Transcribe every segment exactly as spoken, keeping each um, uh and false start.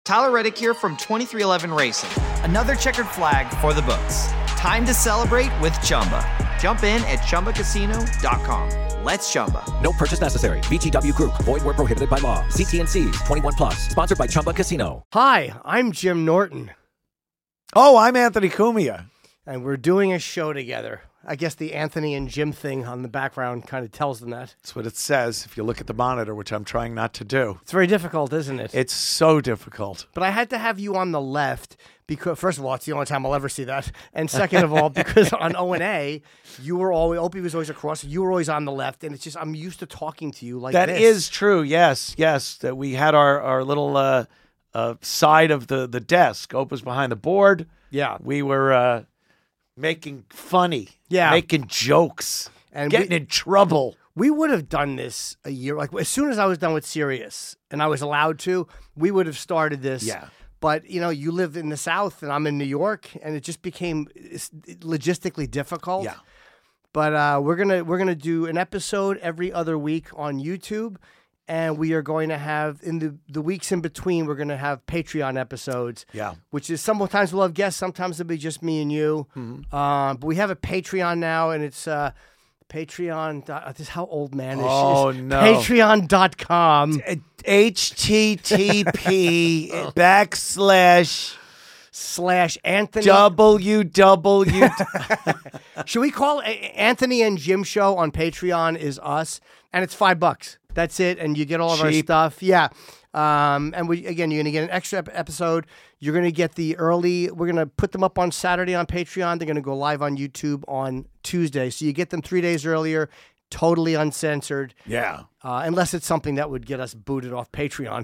Tyler Reddick here from twenty-three eleven Racing. Another checkered flag for the books. Time to celebrate with Chumba. Jump in at Chumba Casino dot com. Let's Chumba. No purchase necessary. V G W Group. Void where prohibited by law. See T and C's. twenty-one plus. Sponsored by Chumba Casino. Hi, I'm Jim Norton. Oh, I'm Anthony Cumia. And we're doing a show together. I guess the Anthony and Jim thing on the background kind of tells them that. That's what it says if you look at the monitor, which I'm trying not to do. It's very difficult, isn't it? It's so difficult. But I had to have you on the left because, first of all, it's the only time I'll ever see that. And second of all, because on O and A, you were always, Opie was always across, you were always on the left. And it's just, I'm used to talking to you like that this. That is true, yes, yes. That we had our, our little uh, uh, side of the, the desk. Ope was behind the board. Yeah. We were uh, making funny. Yeah. Making jokes. And getting we, in trouble. We would have done this a year, like as soon as I was done with Sirius and I was allowed to, we would have started this. Yeah. But, you know, you live in the South and I'm in New York and it just became logistically difficult. Yeah. But uh, we're going to we're gonna do an episode every other week on YouTube. And we are going to have, in the, the weeks in between, we're going to have Patreon episodes. Yeah. Which is, sometimes we'll have guests, sometimes it'll be just me and you. Mm-hmm. Um, but we have a Patreon now, and it's uh, Patreon. This is how old man is. Oh, no. Patreon dot com. H T T P backslash slash Anthony. W W. Should we call it Anthony and Jim Show on Patreon is us? And it's five bucks. That's it, and you get all of Cheap. our stuff. Yeah, um, and we again, you're gonna get an extra ep- episode. You're gonna get the early. We're gonna put them up on Saturday on Patreon. They're gonna go live on YouTube on Tuesday, so you get them three days earlier, totally uncensored. Yeah, uh, unless it's something that would get us booted off Patreon.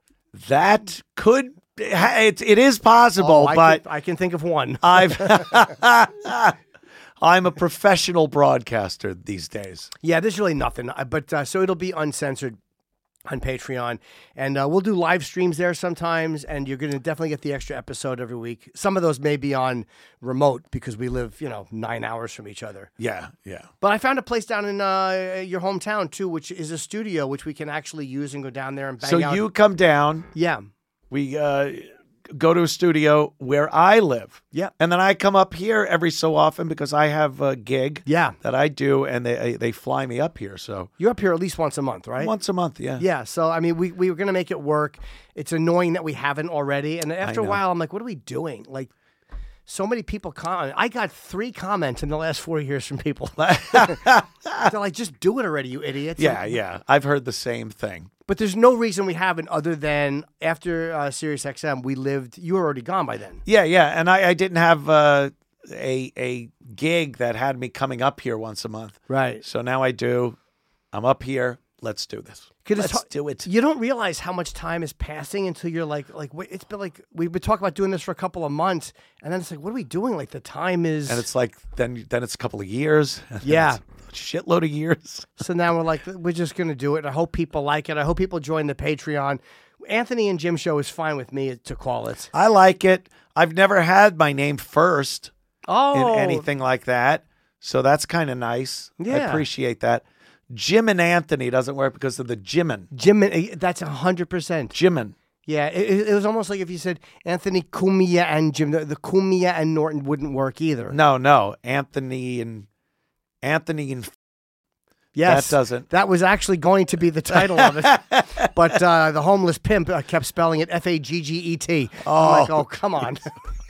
That could. It, it is possible, oh, I but can, I can think of one. I've. I'm a professional broadcaster these days. Yeah, there's really nothing. But uh, so it'll be uncensored on Patreon. And uh, we'll do live streams there sometimes. And you're going to definitely get the extra episode every week. Some of those may be on remote because we live, you know, nine hours from each other. Yeah, yeah. But I found a place down in uh, your hometown, too, which is a studio, which we can actually use and go down there and bang so out. So you come down. Yeah. We... Uh, go to a studio where I live. Yeah. And then I come up here every so often because I have a gig yeah. that I do, and they they fly me up here. So you're up here at least once a month, right? Once a month, yeah. Yeah. So, I mean, we, we were going to make it work. It's annoying that we haven't already. And after a while, I'm like, what are we doing? Like, so many people comment. I got three comments in the last four years from people. They're like, just do it already, you idiots. Yeah, yeah. I've heard the same thing. But there's no reason we haven't other than after uh, Sirius X M, we lived, you were already gone by then. Yeah, yeah. And I, I didn't have uh, a a gig that had me coming up here once a month. Right. So now I do. I'm up here. Let's do this. Let's ha- do it. You don't realize how much time is passing until you're like, like wait, it's been like, we've been talking about doing this for a couple of months. And then it's like, what are we doing? Like the time is. And it's like, then then it's a couple of years. Yeah. Shitload of years. So now we're like, we're just going to do it. I hope people like it. I hope people join the Patreon. Anthony and Jim Show is fine with me to call it. I like it. I've never had my name first oh. in anything like that. So that's kind of nice. Yeah. I appreciate that. Jim and Anthony doesn't work because of the Jimin. Jimin, that's one hundred percent. Jimin. Yeah, it, it was almost like if you said Anthony Cumia and Jim, the, the Cumia and Norton wouldn't work either. No, no. Anthony and... Anthony and yes, that doesn't. That was actually going to be the title of it, but uh, the homeless pimp uh, kept spelling it F A G G E T. Oh, I'm like, oh, come on,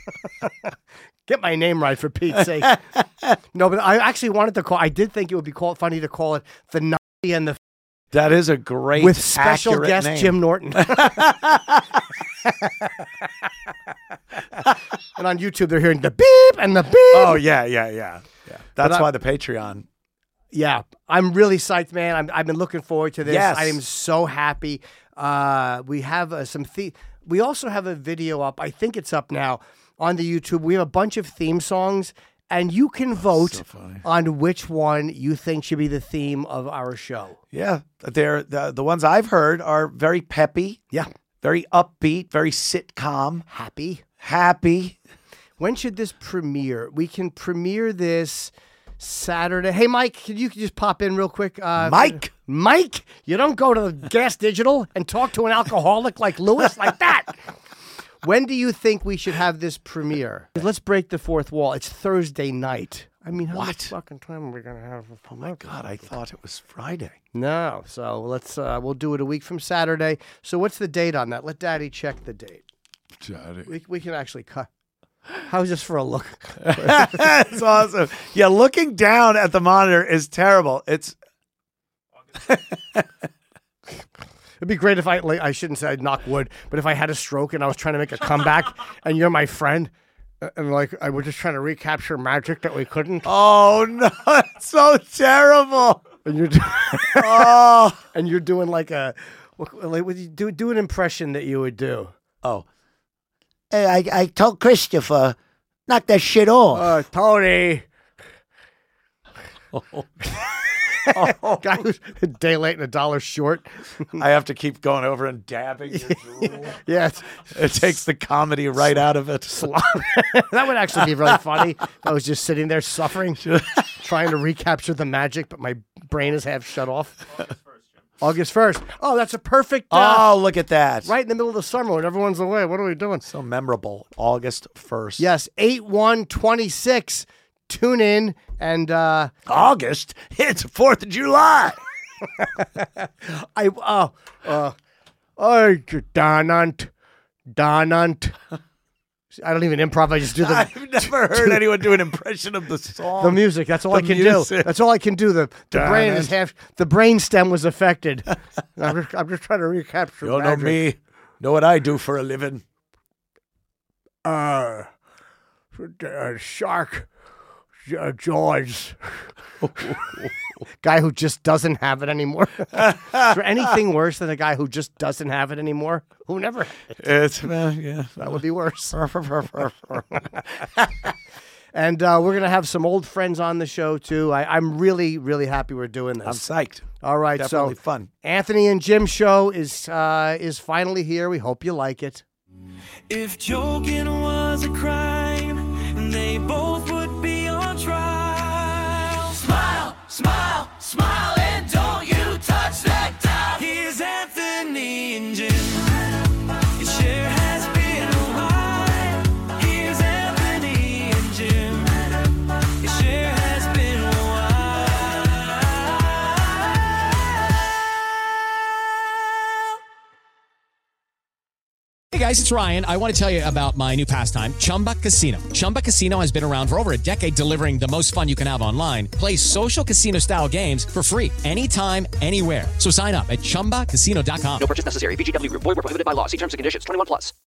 get my name right for Pete's sake. No, but I actually wanted to call. I did think it would be called funny to call it the Nazi and the. That is a great with special guest name. Jim Norton. And on YouTube, they're hearing the beep and the beep. Oh yeah, yeah, yeah, yeah. That's I, why the Patreon. Yeah, I'm really psyched, man. I'm, I've been looking forward to this. Yes. I am so happy. Uh, we have uh, some. The- we also have a video up. I think it's up now on the YouTube. We have a bunch of theme songs, and you can vote so funny. on which one you think should be the theme of our show. Yeah, they're the the ones I've heard are very peppy. Yeah, very upbeat, very sitcom, happy, happy. When should this premiere? We can premiere this Saturday. Hey, Mike, can you just pop in real quick? Uh, Mike? Mike? You don't go to Gas Digital and talk to an alcoholic like Lewis like that. When do you think we should have this premiere? Let's break the fourth wall. It's Thursday night. I mean, how What? much fucking time are we gonna have? Oh my God, I thought it was Friday. No, so let's uh, we'll do it a week from Saturday. So what's the date on that? Let Daddy check the date. Daddy. We we can actually cut. How's this for a look? That's awesome. Yeah, looking down at the monitor is terrible. It's It'd be great if I like, I shouldn't say I'd knock wood, but if I had a stroke and I was trying to make a comeback and you're my friend uh, and like I was just trying to recapture magic that we couldn't. oh no, it's so terrible. And you're do- Oh, and you're doing like a like would you do do an impression that you would do. oh, Hey, I, I told Christopher, knock that shit off. Uh, Tony. Guy who's a day late and a dollar short. I have to keep going over and dabbing your drool. Yeah, it's, It takes the comedy right out of it. that would actually be really funny. If I was just sitting there suffering, trying to recapture the magic, but my brain is half shut off. August first. Oh, that's a perfect. Uh, Oh, look at that. right in the middle of the summer when everyone's away. What are we doing? So memorable. August first. Yes, eight one twenty-six. Tune in and uh, August? It's fourth of July. I oh uh oh Donant Donant. I don't even improv. I just do the I've never heard anyone do an impression of the song. the music. That's all The I can music. do. That's all I can do. The the brain is half. The brain stem was affected. I'm just, I'm just trying to recapture. You don't know magic. me. Know what I do for a living. Uh, uh shark. Uh, George. Guy who just doesn't have it anymore. Is there anything worse than a guy who just doesn't have it anymore? Who never had it? It's uh, yeah. That would be worse. And uh, we're going to have some old friends on the show, too. I, I'm really, really happy we're doing I'm this. psyched. All right, Definitely so fun. Anthony and Jim show is uh, is finally here. We hope you like it. If joking was a crime, they both would be on trial. Smile, smile, smile, and don't you touch that dial. Here's Anthony and Jim. It sure has been a while. Here's Anthony and Jim. It sure has been a while. Hey guys, it's Ryan. I want to tell you about my new pastime, Chumba Casino. Chumba Casino has been around for over a decade, delivering the most fun you can have online. Play social casino style games for free anytime, anywhere. So sign up at chumba casino dot com. No purchase necessary. V G W Group. Void where prohibited by law. See terms and conditions. twenty-one plus.